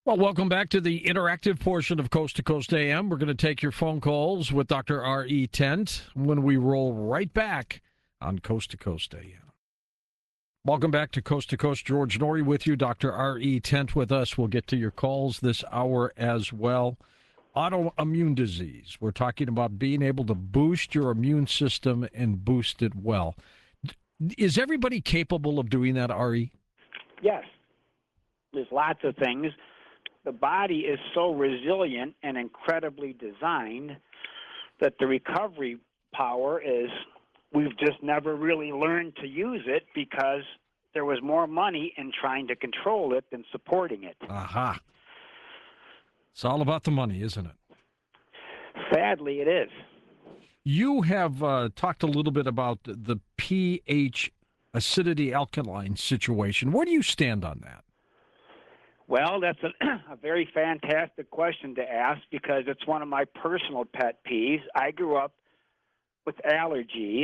Well, welcome back to the interactive portion of Coast to Coast AM. We're going to take your phone calls with Dr. R.E. Tent when we roll right back on Coast to Coast AM. Welcome back to Coast. George Noory with you. Dr. R.E. Tent with us. We'll get to your calls this hour as well. Autoimmune disease. We're talking about being able to boost your immune system and boost it well. Is everybody capable of doing that, R.E.? Yes. There's lots of things. The body is so resilient and incredibly designed that the recovery power is, we've just never really learned to use it because there was more money in trying to control it than supporting it. Aha. It's all about the money, isn't it? Sadly, it is. You have talked a little bit about the pH acidity alkaline situation. Where do you stand on that? Well, that's a very fantastic question to ask because it's one of my personal pet peeves. I grew up with allergies.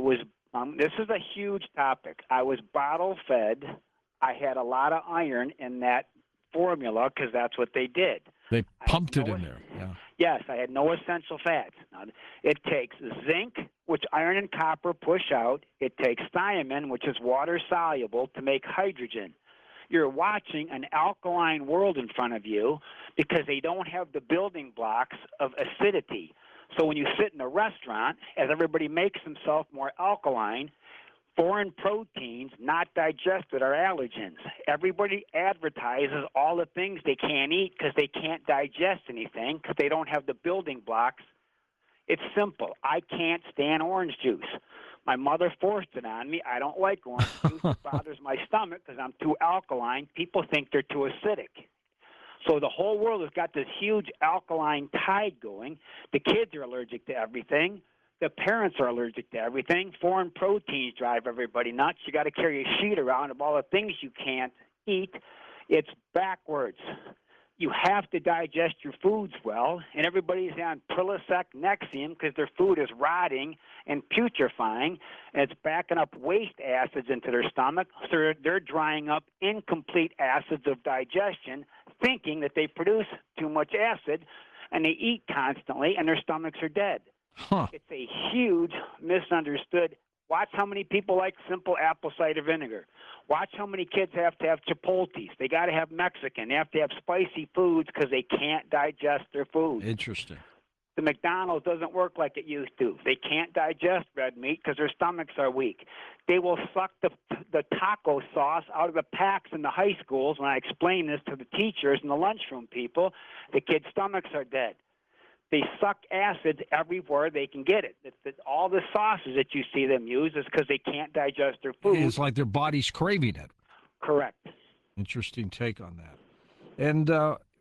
This is a huge topic. I was bottle fed. I had a lot of iron in that formula because that's what they did. They pumped it in there. Yeah. Yes, I had no essential fats. Now, it takes zinc, which iron and copper push out. It takes thiamine, which is water soluble, to make hydrogen. You're watching an alkaline world in front of you because they don't have the building blocks of acidity. So when you sit in a restaurant, as everybody makes themselves more alkaline, foreign proteins not digested are allergens. Everybody advertises all the things they can't eat because they can't digest anything because they don't have the building blocks. It's simple. I can't stand orange juice. My mother forced it on me. I don't like orange juice. It bothers my stomach because I'm too alkaline. People think they're too acidic. So the whole world has got this huge alkaline tide going. The kids are allergic to everything. The parents are allergic to everything. Foreign proteins drive everybody nuts. You got to carry a sheet around of all the things you can't eat. It's backwards. You have to digest your foods well, and everybody's on Prilosec, Nexium because their food is rotting and putrefying, and it's backing up waste acids into their stomach, so they're drying up incomplete acids of digestion, thinking that they produce too much acid, and they eat constantly, and their stomachs are dead. Huh. It's a huge misunderstood. Watch how many people like simple apple cider vinegar. Watch how many kids have to have Chipotles. They got to have Mexican. They have to have spicy foods because they can't digest their food. Interesting. The McDonald's doesn't work like it used to. They can't digest red meat because their stomachs are weak. They will suck the taco sauce out of the packs in the high schools. When I explain this to the teachers and the lunchroom people, the kids' stomachs are dead. They suck acids everywhere they can get it. All the sauces that you see them use is because they can't digest their food. It's like their body's craving it. Correct. Interesting take on that. And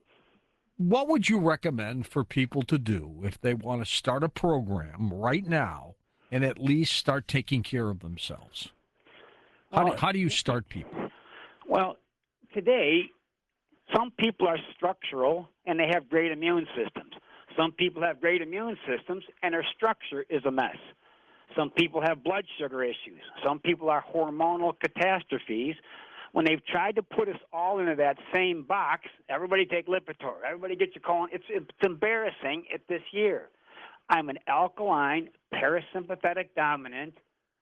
what would you recommend for people to do if they want to start a program right now and at least start taking care of themselves? How do you start people? Well, today, some people are structural and they have great immune systems. Some people have great immune systems, and their structure is a mess. Some people have blood sugar issues. Some people are hormonal catastrophes. When they've tried to put us all into that same box, everybody take Lipitor, everybody get your colon. It's embarrassing at this year. I'm an alkaline, parasympathetic dominant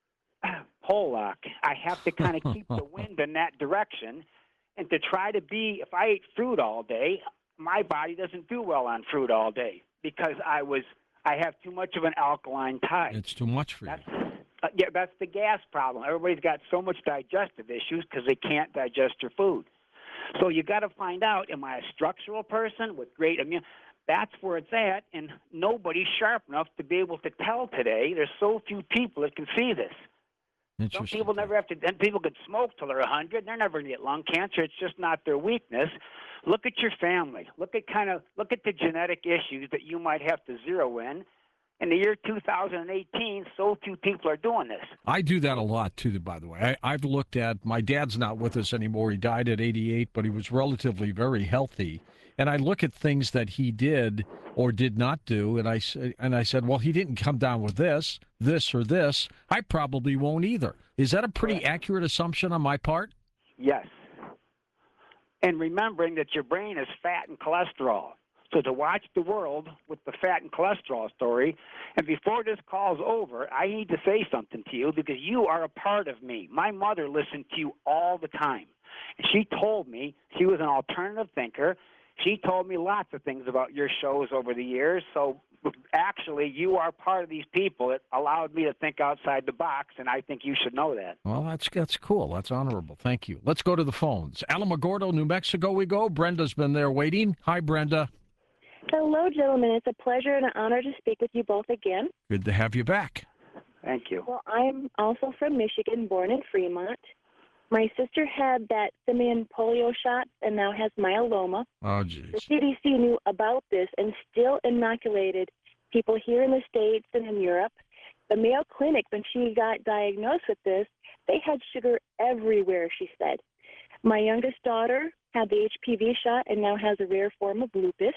Pollock. I have to kind of keep the wind in that direction, and to try to be, if I ate fruit all day, my body doesn't do well on fruit all day because I have too much of an alkaline tide. It's too much for you. That's the gas problem. Everybody's got so much digestive issues because they can't digest their food. So you got to find out, am I a structural person with great immune? That's where it's at, and nobody's sharp enough to be able to tell today. There's so few people that can see this. Some people never have to, and people could smoke till they're 100. They're never going to get lung cancer. It's just not their weakness. Look at your family. Look at the genetic issues that you might have to zero in. In the year 2018, so few people are doing this. I do that a lot, too, by the way. I've looked at, my dad's not with us anymore. He died at 88, but he was relatively very healthy. And I look at things that he did or did not do, and I said, well, he didn't come down with this, or this. I probably won't either. Is that a pretty accurate assumption on my part? Yes. and remembering that your brain is fat and cholesterol. So to watch the world with the fat and cholesterol story, and before this call's over, I need to say something to you because you are a part of me. My mother listened to you all the time. And she told me she was an alternative thinker. She told me lots of things about your shows over the years. So actually, you are part of these people. It allowed me to think outside the box, and I think you should know that. Well, that's cool. That's honorable. Thank you. Let's go to the phones. Alamogordo, New Mexico we go. Brenda's been there waiting. Hi, Brenda. Hello, gentlemen. It's a pleasure and an honor to speak with you both again. Good to have you back. Thank you. Well, I'm also from Michigan, born in Fremont. My sister had that simian polio shot and now has myeloma. Oh, The geez. CDC knew about this and still inoculated people here in the States and in Europe. The Mayo Clinic, when she got diagnosed with this, they had sugar everywhere, she said. My youngest daughter had the HPV shot and now has a rare form of lupus.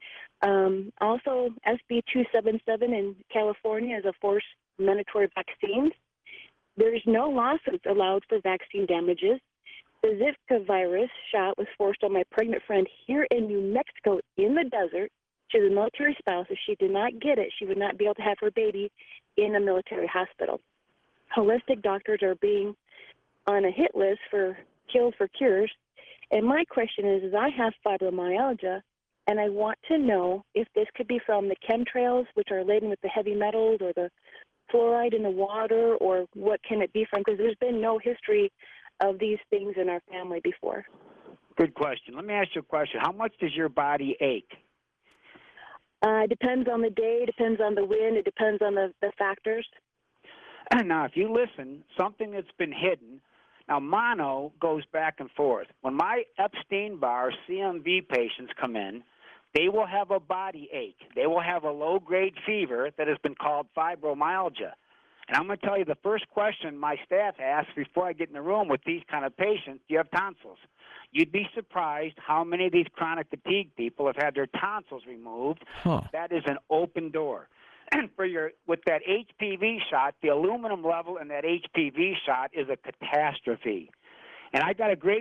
Also, SB 277 in California is a forced mandatory vaccine. There's no lawsuits allowed for vaccine damages. The Zika virus shot was forced on my pregnant friend here in New Mexico in the desert. She's a military spouse. If she did not get it, she would not be able to have her baby in a military hospital. Holistic doctors are being on a hit list for killed for cures. And my question is I have fibromyalgia, and I want to know if this could be from the chemtrails, which are laden with the heavy metals, or the fluoride in the water, or what can it be from? Because there's been no history of these things in our family before. Good question. Let me ask you a question. How much does your body ache? It depends on the day, depends on the wind, it depends on the factors. Now, if you listen, something that's been hidden, now mono goes back and forth. When my Epstein-Barr CMV patients come in, they will have a body ache. They will have a low-grade fever that has been called fibromyalgia. And I'm going to tell you the first question my staff asks before I get in the room with these kind of patients, do you have tonsils? You'd be surprised how many of these chronic fatigue people have had their tonsils removed. Huh. That is an open door. And with that HPV shot, the aluminum level in that HPV shot is a catastrophe. And I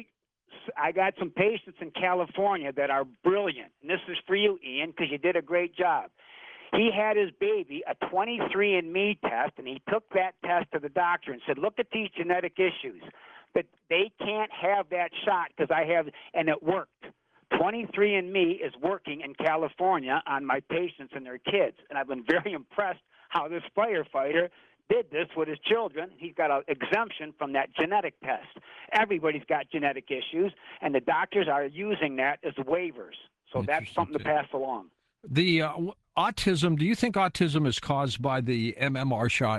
got some patients in California that are brilliant. And this is for you, Ian, because you did a great job. He had his baby a 23andMe test, and he took that test to the doctor and said, look at these genetic issues. But they can't have that shot because and it worked. 23andMe is working in California on my patients and their kids. And I've been very impressed how this firefighter did this with his children. He's got an exemption from that genetic test. Everybody's got genetic issues, and the doctors are using that as waivers. So that's something to pass along. The autism, do you think autism is caused by the MMR shot?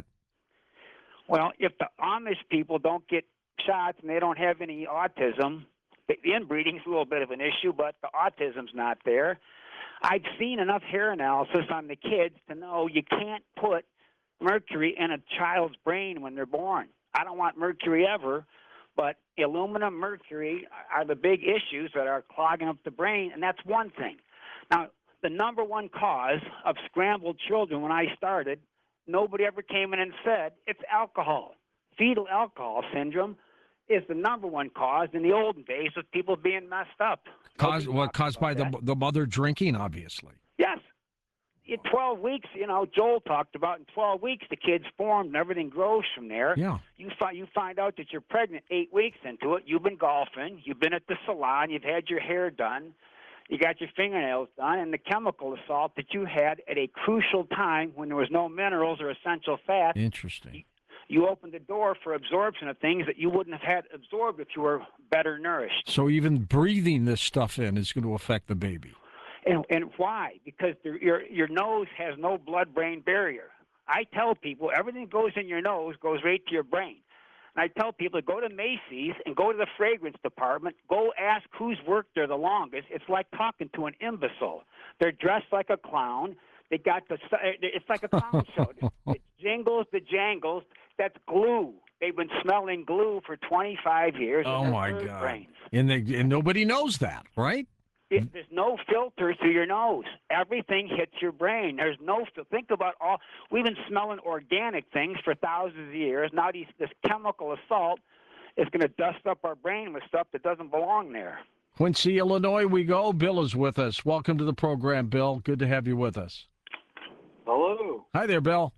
Well, if the Amish people don't get shots and they don't have any autism, the inbreeding's a little bit of an issue, but the autism's not there. I've seen enough hair analysis on the kids to know you can't put mercury in a child's brain when they're born. I don't want mercury ever, but aluminum, mercury are the big issues that are clogging up the brain, and that's one thing. Now, the number one cause of scrambled children when I started, nobody ever came in and said it's alcohol. Fetal alcohol syndrome is the number one cause in the olden days of people being messed up. Caused by the mother drinking, obviously. Yes. In 12 weeks, Joel talked about in 12 weeks the kids formed and everything grows from there. Yeah. You find out that you're pregnant 8 weeks into it. You've been golfing. You've been at the salon. You've had your hair done. You got your fingernails done. And the chemical assault that you had at a crucial time when there was no minerals or essential fats. Interesting. You opened the door for absorption of things that you wouldn't have had absorbed if you were better nourished. So even breathing this stuff in is going to affect the baby. And why? Because your nose has no blood-brain barrier. I tell people everything that goes in your nose goes right to your brain. And I tell people to go to Macy's and go to the fragrance department. Go ask who's worked there the longest. It's like talking to an imbecile. They're dressed like a clown. They got it's like a clown show. It jingles, the jangles. That's glue. They've been smelling glue for 25 years. Oh, my God. Brains. And nobody knows that, right? There's no filter through your nose. Everything hits your brain. There's no think about we've been smelling organic things for thousands of years. Now this chemical assault is going to dust up our brain with stuff that doesn't belong there. Quincy, Illinois, we go. Bill is with us. Welcome to the program, Bill. Good to have you with us. Hello. Hi there, Bill.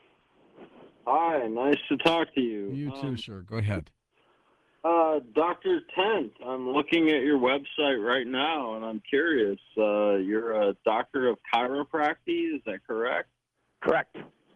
Hi, nice to talk to you. You too, sir. Go ahead. Dr. Tent, I'm looking at your website right now, and I'm curious. You're a doctor of chiropractic, is that correct? Correct.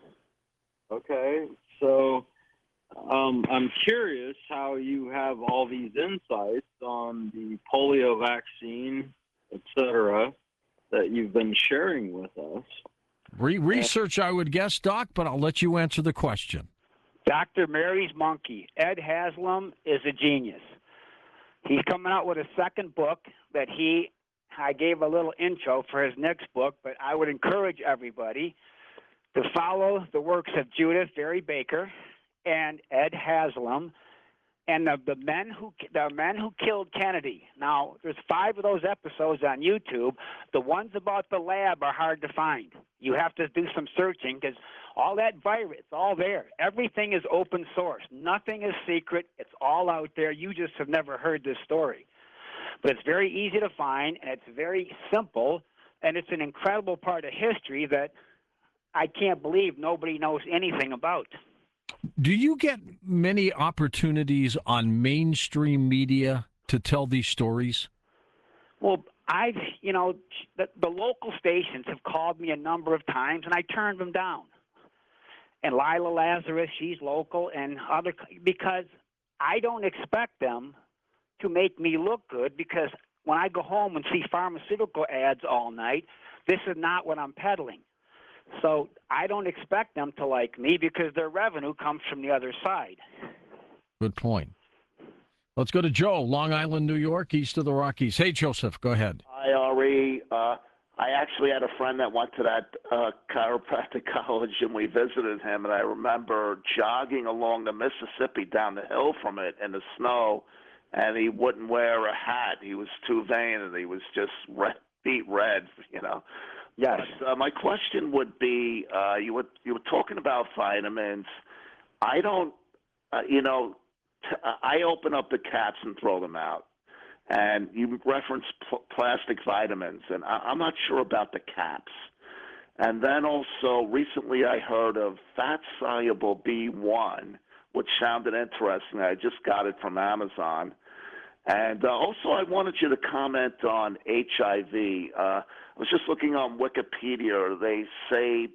Okay, so I'm curious how you have all these insights on the polio vaccine, etc., that you've been sharing with us. Research, I would guess, Doc, but I'll let you answer the question. Dr. Mary's Monkey. Ed Haslam is a genius. He's coming out with a second book that I gave a little intro for his next book, but I would encourage everybody to follow the works of Judith Berry Baker and Ed Haslam and the men who killed Kennedy. Now, there's 5 of those episodes on YouTube. The ones about the lab are hard to find. You have to do some searching because all that virus, it's all there. Everything is open source. Nothing is secret. It's all out there. You just have never heard this story. But it's very easy to find, and it's very simple, and it's an incredible part of history that I can't believe nobody knows anything about. Do you get many opportunities on mainstream media to tell these stories? Well, the local stations have called me a number of times, and I turned them down. And Lila Lazarus, she's local, and because I don't expect them to make me look good, because when I go home and see pharmaceutical ads all night, this is not what I'm peddling. So I don't expect them to like me because their revenue comes from the other side. Good point. Let's go to Joe, Long Island, New York, east of the Rockies. Hey, Joseph, go ahead. Hi, Ari. I actually had a friend that went to that chiropractic college, and we visited him, and I remember jogging along the Mississippi down the hill from it in the snow, and he wouldn't wear a hat. He was too vain, and he was just beat red, Yes. But, my question would be, you were talking about vitamins. I don't, I open up the caps and throw them out. And you referenced plastic vitamins, and I'm not sure about the caps. And then also, recently I heard of fat-soluble B1, which sounded interesting. I just got it from Amazon. And also, I wanted you to comment on HIV. I was just looking on Wikipedia. They say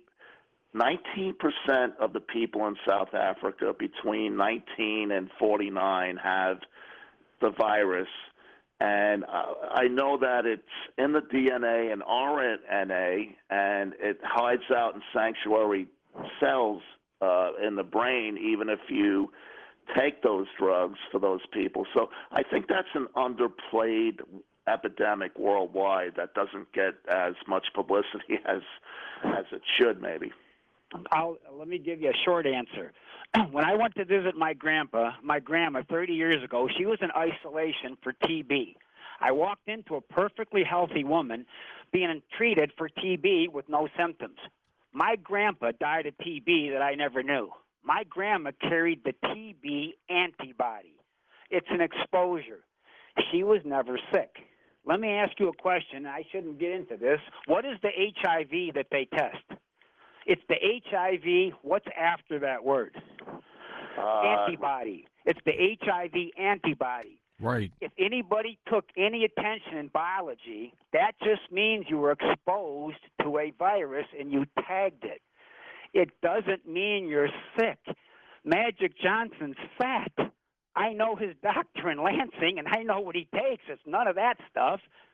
19% of the people in South Africa between 19 and 49 have the virus. And I know that it's in the DNA and RNA, and it hides out in sanctuary cells in the brain, even if you take those drugs for those people. So I think that's an underplayed epidemic worldwide that doesn't get as much publicity as it should, maybe. Let me give you a short answer. When I went to visit my grandma 30 years ago, she was in isolation for TB. I walked into a perfectly healthy woman being treated for TB with no symptoms. My grandpa died of TB that I never knew. My grandma carried the TB antibody. It's an exposure. She was never sick. Let me ask you a question. I shouldn't get into this. What is the HIV that they test? It's the HIV. What's after that word? Antibody. It's the HIV antibody. Right. If anybody took any attention in biology, that just means you were exposed to a virus and you tagged it. It doesn't mean you're sick. Magic Johnson's fat. I know his doctor in Lansing, and I know what he takes. It's none of that stuff.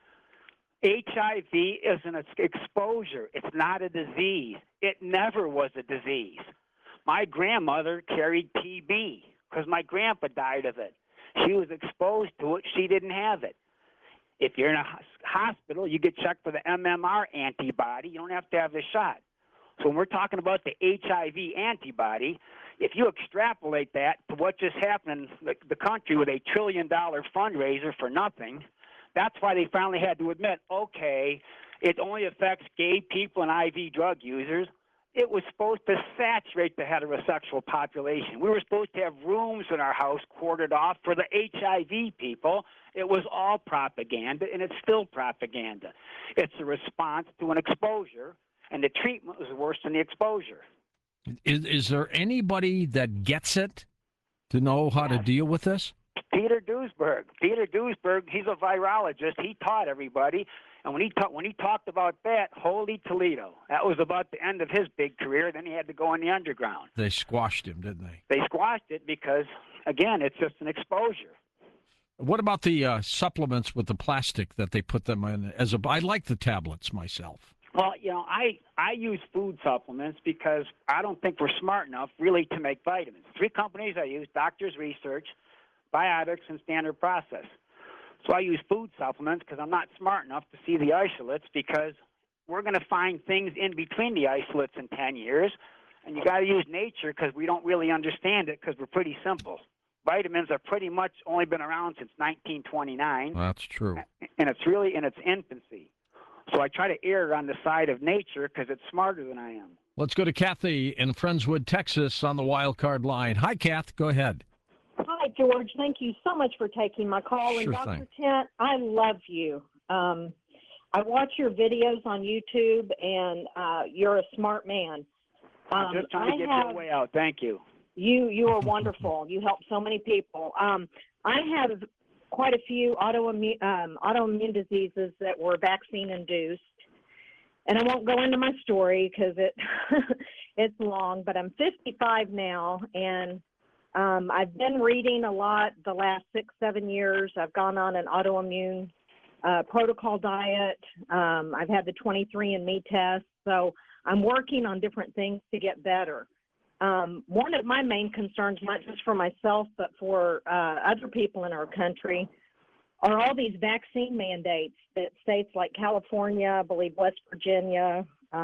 HIV is an exposure. It's not a disease. It never was a disease. My grandmother carried TB because my grandpa died of it. She was exposed to it. She didn't have it. If you're in a hospital, you get checked for the MMR antibody. You don't have to have the shot. So when we're talking about the HIV antibody, if you extrapolate that to what just happened in the country with $1 trillion fundraiser for nothing, that's why they finally had to admit, okay, it only affects gay people and IV drug users. it was supposed to saturate the heterosexual population. We were supposed to have rooms in our house quartered off for the HIV people. It was all propaganda, and it's still propaganda. It's a response to an exposure, and the treatment was worse than the exposure. Is there anybody that gets it to know how to deal with this? Peter Duesberg. Peter Duesberg, he's a virologist. He taught everybody. And when he talked about that, holy Toledo, that was about the end of his big career. Then he had to go in the underground. They squashed him, didn't they? They squashed it because, again, it's just an exposure. What about the supplements with the plastic that they put them in? I like the tablets myself. Well, I use food supplements because I don't think we're smart enough really to make vitamins. 3 companies I use: Doctors Research, Biotics, and Standard Process. So I use food supplements because I'm not smart enough to see the isolates, because we're going to find things in between the isolates in 10 years. And you got to use nature because we don't really understand it because we're pretty simple. Vitamins have pretty much only been around since 1929. That's true. And it's really in its infancy. So I try to err on the side of nature because it's smarter than I am. Let's go to Kathy in Friendswood, Texas on the wild card line. Hi, Kath. Go ahead. Hi, George. Thank you so much for taking my call. Sure and Dr. thing. Tent, I love you. I watch your videos on YouTube, and you're a smart man. I'm just trying to get your way out. Thank you. You are wonderful. You help so many people. I have quite a few autoimmune diseases that were vaccine-induced. And I won't go into my story because it's long, but I'm 55 now, and I've been reading a lot the last 6-7 years. I've gone on an autoimmune protocol diet. I've had the 23andMe test. So I'm working on different things to get better. One of my main concerns, not just for myself, but for other people in our country, are all these vaccine mandates that states like California, I believe West Virginia,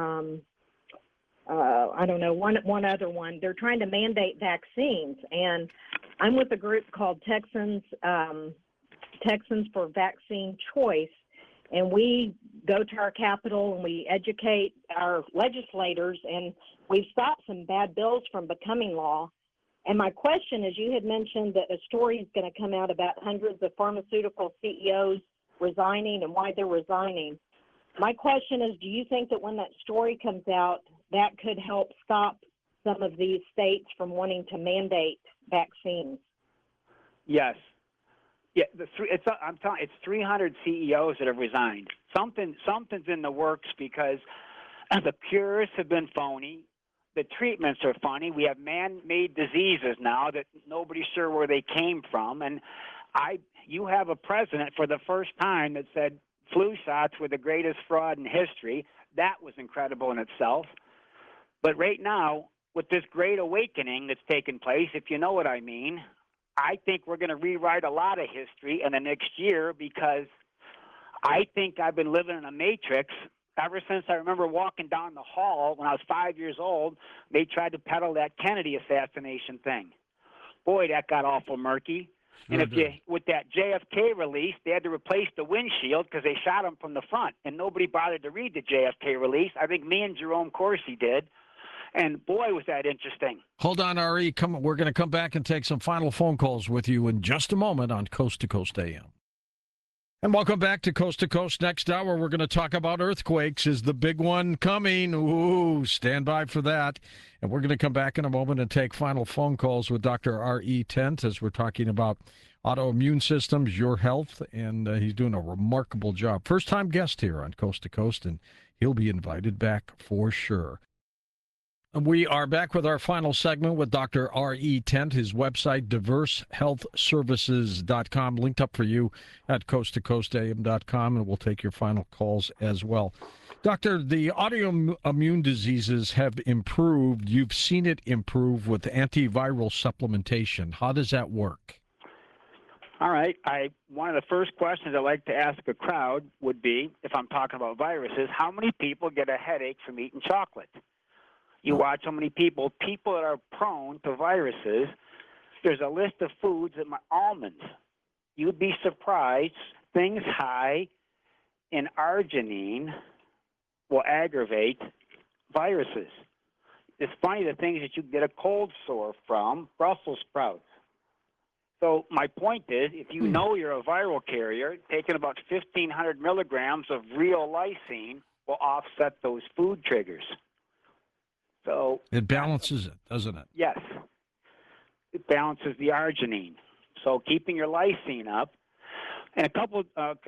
I don't know, one other one. They're trying to mandate vaccines, and I'm with a group called Texans for Vaccine Choice, and we go to our capital and we educate our legislators, and we've stopped some bad bills from becoming law. And my question is, you had mentioned that a story is going to come out about hundreds of pharmaceutical CEOs resigning and why they're resigning. My question is, do you think that when that story comes out, that could help stop some of these states from wanting to mandate vaccines? Yes. Yeah, I'm telling you, it's 300 CEOs that have resigned. Something's in the works because the cures have been phony. The treatments are funny. We have man-made diseases now that nobody's sure where they came from. And you have a president for the first time that said flu shots were the greatest fraud in history. That was incredible in itself. But right now, with this great awakening that's taken place, if you know what I mean, I think we're going to rewrite a lot of history in the next year, because I think I've been living in a matrix ever since I remember walking down the hall when I was 5 years old. They tried to peddle that Kennedy assassination thing. Boy, that got awful murky. Sure and with that JFK release, they had to replace the windshield because they shot him from the front, and nobody bothered to read the JFK release. I think me and Jerome Corsi did. And boy, was that interesting. Hold on, Ari. We're going to come back and take some final phone calls with you in just a moment on Coast to Coast AM. And welcome back to Coast to Coast. Next hour, we're going to talk about earthquakes. Is the big one coming? Ooh, stand by for that. And we're going to come back in a moment and take final phone calls with Dr. R.E. Tent as we're talking about autoimmune systems, your health, and he's doing a remarkable job. First-time guest here on Coast to Coast, and he'll be invited back for sure. We are back with our final segment with Dr. R.E. Tent. His website, diversehealthservices.com, linked up for you at coasttocoastam.com, and we'll take your final calls as well. Doctor, the autoimmune diseases have improved. You've seen it improve with antiviral supplementation. How does that work? All right. One of the first questions I like to ask a crowd would be, if I'm talking about viruses, how many people get a headache from eating chocolate? You watch how many people that are prone to viruses. There's a list of foods that almonds. You'd be surprised. Things high in arginine will aggravate viruses. it's funny the things that you get a cold sore from, Brussels sprouts. So my point is, if you know you're a viral carrier, taking about 1,500 milligrams of real lysine will offset those food triggers. So It balances it, doesn't it? yes, it balances the arginine. So keeping your lysine up, and a couple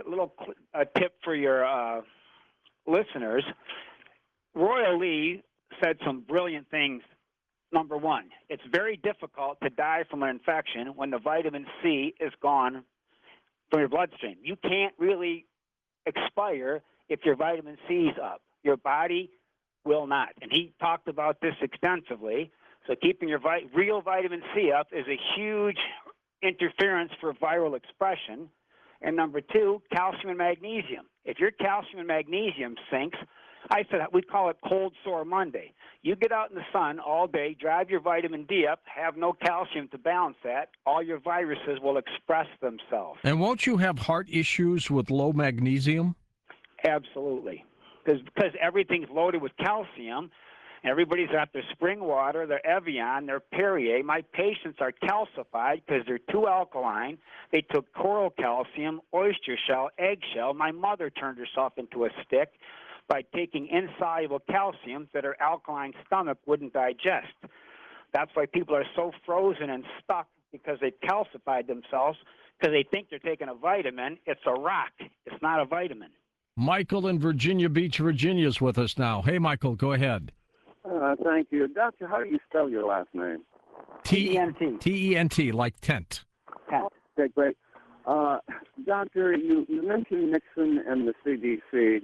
tip for your listeners. Royal Lee said some brilliant things. Number one, it's very difficult to die from an infection when the vitamin C is gone from your bloodstream. You can't really expire if your vitamin C is up. Your body will not. And he talked about this extensively. So keeping your real vitamin C up is a huge interference for viral expression. And number two, calcium and magnesium. If your calcium and magnesium sinks, I said we call it cold sore Monday. You get out in the sun all day, drive your vitamin D up, have no calcium to balance that, all your viruses will express themselves. And won't you have heart issues with low magnesium? Absolutely. Because everything's loaded with calcium. Everybody's got their spring water, their Evian, their Perrier. My patients are calcified because they're too alkaline. They took coral calcium, oyster shell, eggshell. My mother turned herself into a stick by taking insoluble calcium that her alkaline stomach wouldn't digest. That's why people are so frozen and stuck, because they've calcified themselves because they think they're taking a vitamin. It's a rock. It's not a vitamin. Michael in Virginia Beach, Virginia is with us now. Hey, Michael, go ahead. Thank you. Doctor, how do you spell your last name? T-E-N-T. T-E-N-T, like tent. Okay, great. Doctor, you mentioned Nixon and the CDC.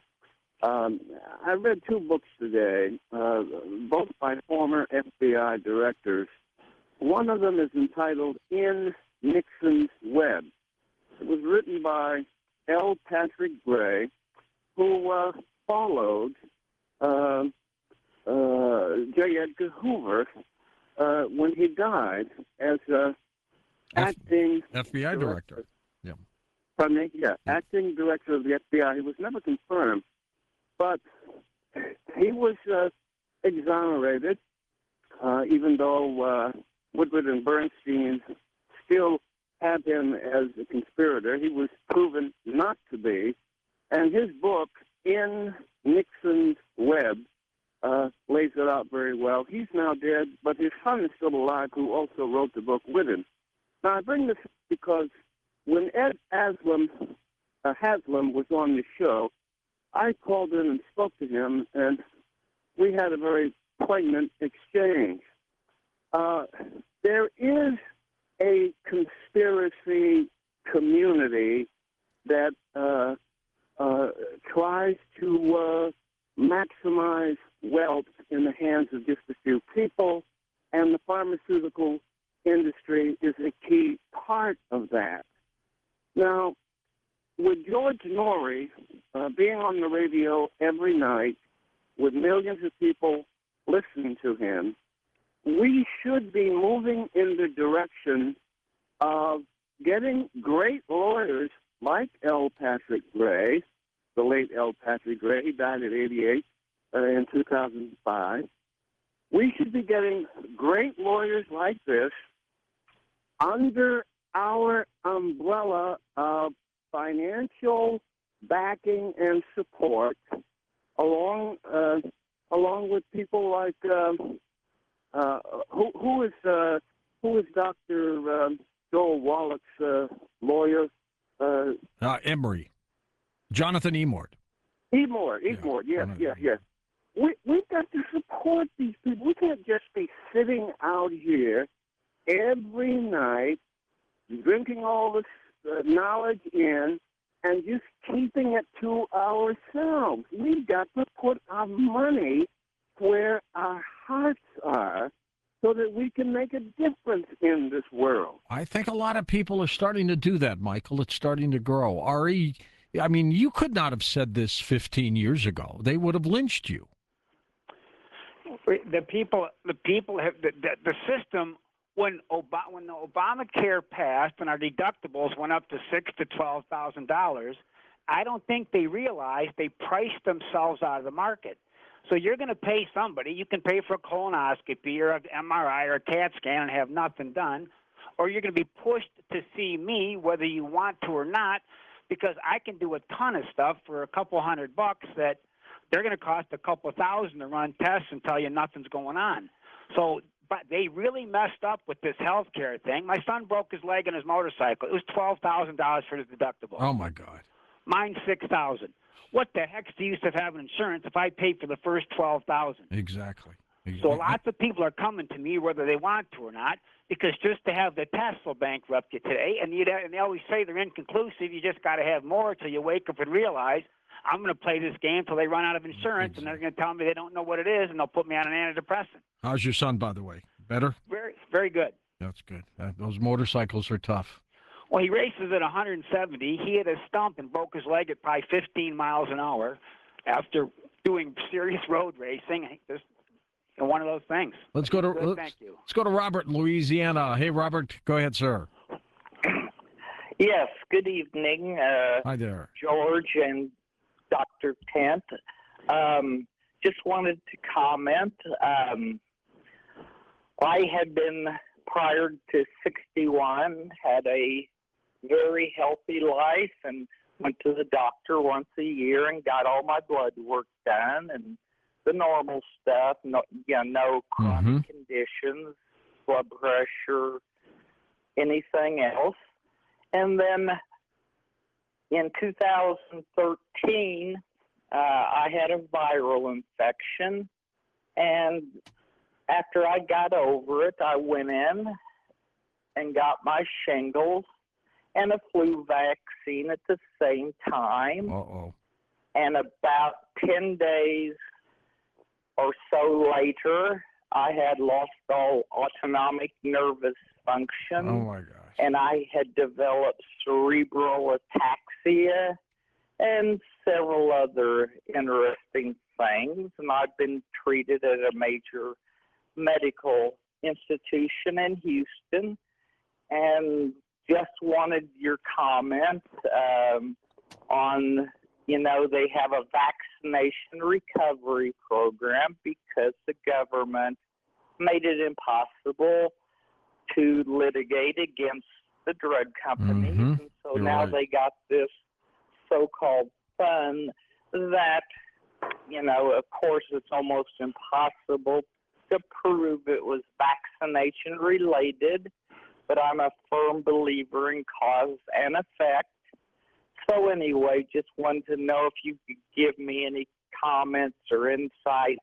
I read two books today, both by former FBI directors. One of them is entitled In Nixon's Web. It was written by L. Patrick Gray, who followed J. Edgar Hoover when he died as acting FBI director. Yeah. Pardon me? Yeah, acting director of the FBI. He was never confirmed, but he was exonerated, even though Woodward and Bernstein still had him as a conspirator. He was proven not to be, and his book, In Nixon's Web, lays it out very well. He's now dead, but his son is still alive, who also wrote the book with him. Now, I bring this up because when Ed Haslam was on the show, I called in and spoke to him, and we had a very poignant exchange. There is a conspiracy community that tries to maximize wealth in the hands of just a few people, and the pharmaceutical industry is a key part of that. Now, with George Norrie being on the radio every night with millions of people listening to him, we should be moving in the direction of getting great lawyers like L. Patrick Gray, the late L. Patrick Gray. He died at 88 in 2005. We should be getting great lawyers like this under our umbrella of financial backing and support, along with people like who is Dr. Joel Wallach's lawyer? Emory. Jonathan Emord. Emord, yes. We've got to support these people. We can't just be sitting out here every night, drinking all this knowledge in, and just keeping it to ourselves. We've got to put our money where our hearts are so that we can make a difference in this world. I think a lot of people are starting to do that, Michael. It's starting to grow. Ari, I mean, you could not have said this 15 years ago. They would have lynched you. The people have the system. When the Obamacare passed and our deductibles went up to $6,000 to $12,000, I don't think they realized they priced themselves out of the market. So you're going to pay somebody. You can pay for a colonoscopy or an MRI or a CAT scan and have nothing done, or you're going to be pushed to see me whether you want to or not, because I can do a ton of stuff for a couple $100 that they're going to cost a couple $1,000 to run tests and tell you nothing's going on. So, but they really messed up with this health care thing. My son broke his leg on his motorcycle. It was $12,000 for his deductible. Oh my God. Mine's $6,000. What the heck's the use of having insurance if I pay for the first $12,000? Exactly. So lots of people are coming to me whether they want to or not, because just to have the test will bankrupt you today. And they always say they're inconclusive. You just got to have more till you wake up and realize I'm going to play this game till they run out of insurance, and they're going to tell me they don't know what it is, and they'll put me on an antidepressant. How's your son, by the way? Better? Very, very good. That's good. Those motorcycles are tough. Well, he races at 170. He hit a stump and broke his leg at probably 15 miles an hour after doing serious road racing. Just one of those things. Let's go to Thank you. Let's go to Robert in Louisiana. Hey, Robert, go ahead, sir. Yes. Good evening, Hi there, George and Dr. Tent. Just wanted to comment. I had been, prior to 61, had a very healthy life and went to the doctor once a year and got all my blood work done and the normal stuff. No chronic conditions, blood pressure, anything else. And then in 2013, I had a viral infection, and after I got over it, I went in and got my shingles and a flu vaccine at the same time. Uh-oh. And about 10 days or so later, I had lost all autonomic nervous function. Oh, my gosh. And I had developed cerebral ataxia and several other interesting things. And I've been treated at a major medical institution in Houston, and just wanted your comment on, they have a vaccination recovery program because the government made it impossible to litigate against the drug companies. And so You're now right. they got this so-called fund that, of course, it's almost impossible to prove it was vaccination related, but I'm a firm believer in cause and effect. So anyway, just wanted to know if you could give me any comments or insights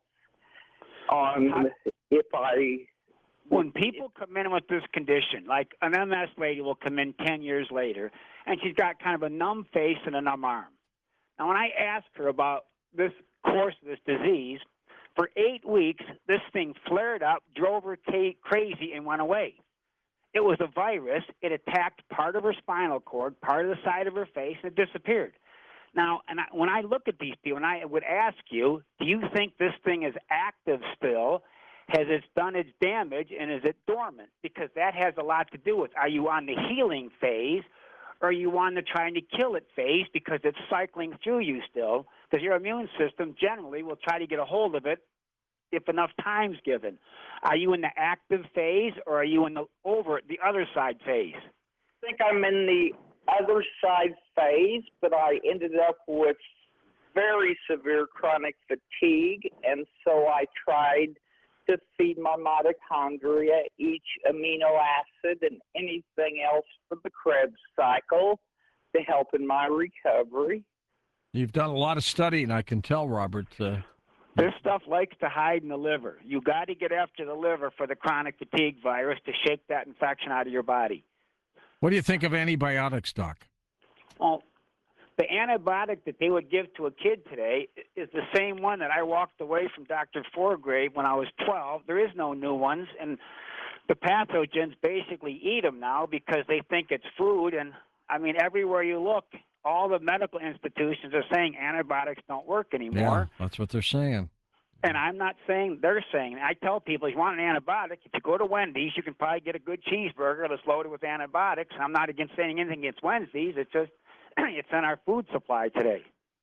on if I... When people come in with this condition, like an MS lady will come in 10 years later, and she's got kind of a numb face and a numb arm. Now, when I asked her about this course of this disease, for 8 weeks, this thing flared up, drove her crazy, and went away. It was a virus. It attacked part of her spinal cord, part of the side of her face, and it disappeared. Now, when I look at these people, and I would ask you, do you think this thing is active still? Has it done its damage, and is it dormant? Because that has a lot to do with, are you on the healing phase, or are you on the trying to kill it phase because it's cycling through you still? Because your immune system generally will try to get a hold of it if enough time's given. Are you in the active phase, or are you in the other side phase? I think I'm in the other side phase, but I ended up with very severe chronic fatigue, and so I tried to feed my mitochondria each amino acid and anything else for the Krebs cycle to help in my recovery. You've done a lot of studying, I can tell, Robert. This stuff likes to hide in the liver. You got to get after the liver for the chronic fatigue virus to shake that infection out of your body. What do you think of antibiotics, Doc? Well, the antibiotic that they would give to a kid today is the same one that I walked away from Dr. Forgrave when I was 12. There is no new ones, and the pathogens basically eat them now because they think it's food. And, everywhere you look, all the medical institutions are saying antibiotics don't work anymore. Yeah, that's what they're saying. And I'm not saying they're saying. I tell people, if you want an antibiotic, if you go to Wendy's, you can probably get a good cheeseburger that's loaded with antibiotics. And I'm not saying anything against Wendy's. It's just it's in our food supply today.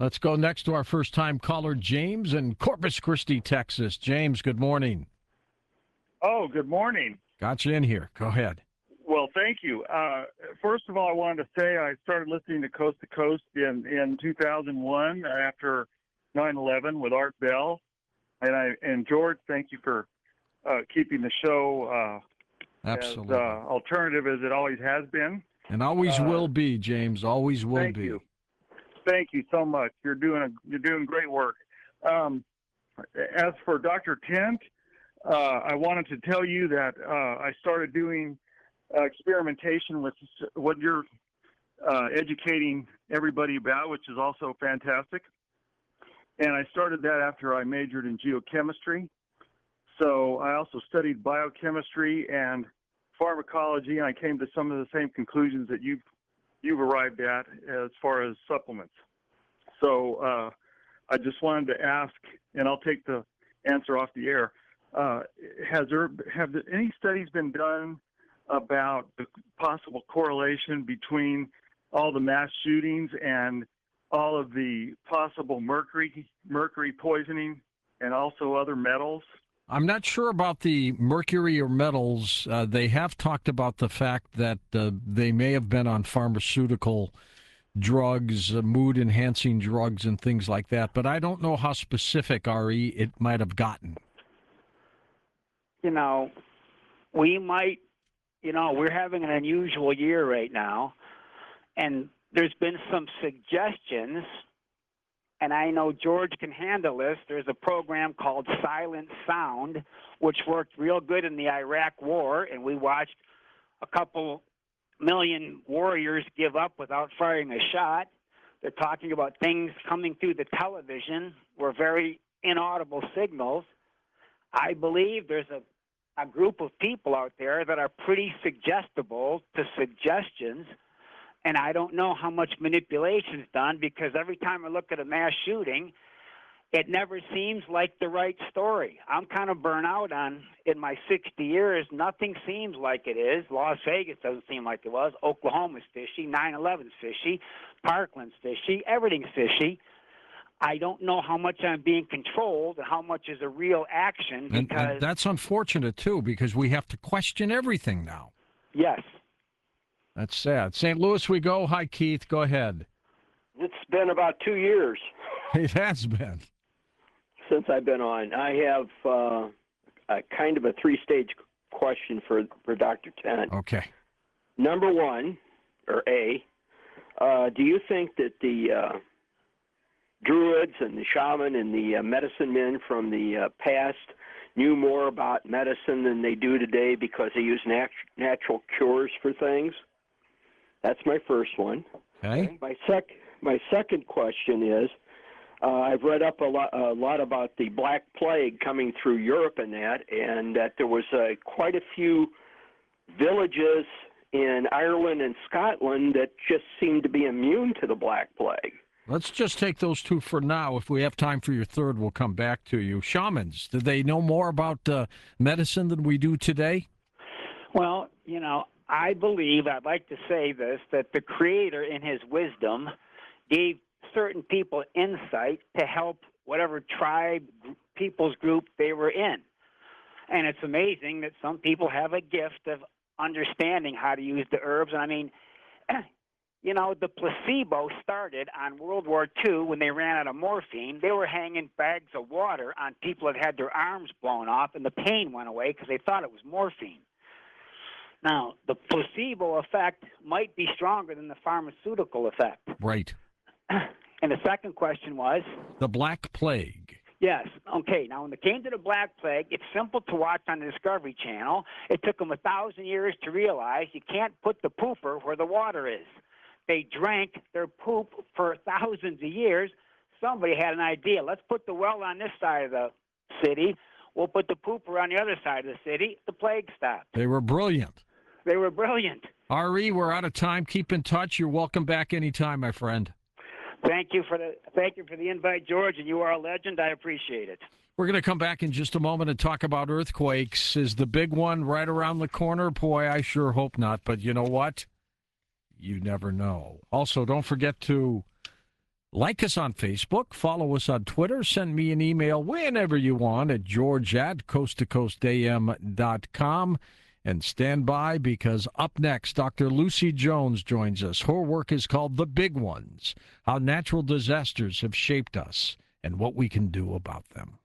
Let's go next to our first-time caller, James in Corpus Christi, Texas. James, good morning. Oh, good morning. Got you in here. Go ahead. Well, thank you. First of all, I wanted to say I started listening to Coast in 2001 after 9/11 with Art Bell. And George, thank you for keeping the show Absolutely. as alternative as it always has been. And always will be, James. Always will thank be. You. Thank you so much. You're doing great work. As for Dr. Tent, I wanted to tell you that I started doing experimentation with what you're educating everybody about, which is also fantastic. And I started that after I majored in geochemistry. So I also studied biochemistry and pharmacology, and I came to some of the same conclusions that you've arrived at as far as supplements. So I just wanted to ask, and I'll take the answer off the air. Have any studies been done about the possible correlation between all the mass shootings and all of the possible mercury poisoning and also other metals? I'm not sure about the mercury or metals. They have talked about the fact that they may have been on pharmaceutical drugs, mood-enhancing drugs, and things like that. But I don't know how specific, RE, it might have gotten. We might, we're having an unusual year right now. And there's been some suggestions, and I know George can handle this. There's a program called Silent Sound, which worked real good in the Iraq War, and we watched a couple million warriors give up without firing a shot. They're talking about things coming through the television were very inaudible signals. I believe there's a group of people out there that are pretty suggestible to suggestions. And I don't know how much manipulation is done, because every time I look at a mass shooting, it never seems like the right story. I'm kind of burnt out in my 60 years, nothing seems like it is. Las Vegas doesn't seem like it was. Oklahoma's fishy. 9/11's fishy. Parkland's fishy. Everything's fishy. I don't know how much I'm being controlled and how much is a real action. And that's unfortunate, too, because we have to question everything now. Yes. That's sad. St. Louis we go. Hi, Keith. Go ahead. It's been about 2 years. It has been. Since I've been on. I have a kind of a three-stage question for Dr. Tennant. Okay. Number one, or A, do you think that the Druids and the shaman and the medicine men from the past knew more about medicine than they do today because they use natural cures for things? That's my first one. Okay. My second question is, I've read up a lot about the Black Plague coming through Europe and that there was quite a few villages in Ireland and Scotland that just seemed to be immune to the Black Plague. Let's just take those two for now. If we have time for your third, we'll come back to you. Shamans, did they know more about medicine than we do today? Well, I believe, I'd like to say this, that the Creator in his wisdom gave certain people insight to help whatever tribe, people's group they were in. And it's amazing that some people have a gift of understanding how to use the herbs. And I mean, the placebo started on World War II when they ran out of morphine. They were hanging bags of water on people that had their arms blown off, and the pain went away because they thought it was morphine. Now, the placebo effect might be stronger than the pharmaceutical effect. Right. And the second question was? The Black Plague. Yes. Okay. Now, when it came to the Black Plague, it's simple to watch on the Discovery Channel. It took them 1,000 years to realize you can't put the pooper where the water is. They drank their poop for thousands of years. Somebody had an idea. Let's put the well on this side of the city. We'll put the pooper on the other side of the city. The plague stopped. They were brilliant. They were brilliant. RE, we're out of time. Keep in touch. You're welcome back anytime, my friend. Thank you for the invite, George, and you are a legend. I appreciate it. We're going to come back in just a moment and talk about earthquakes. Is the big one right around the corner? Boy, I sure hope not. But you know what? You never know. Also, don't forget to Like us on Facebook, follow us on Twitter, send me an email whenever you want at george@coasttocoastam.com. And stand by, because up next, Dr. Lucy Jones joins us. Her work is called The Big Ones: How Natural Disasters Have Shaped Us and What We Can Do About Them.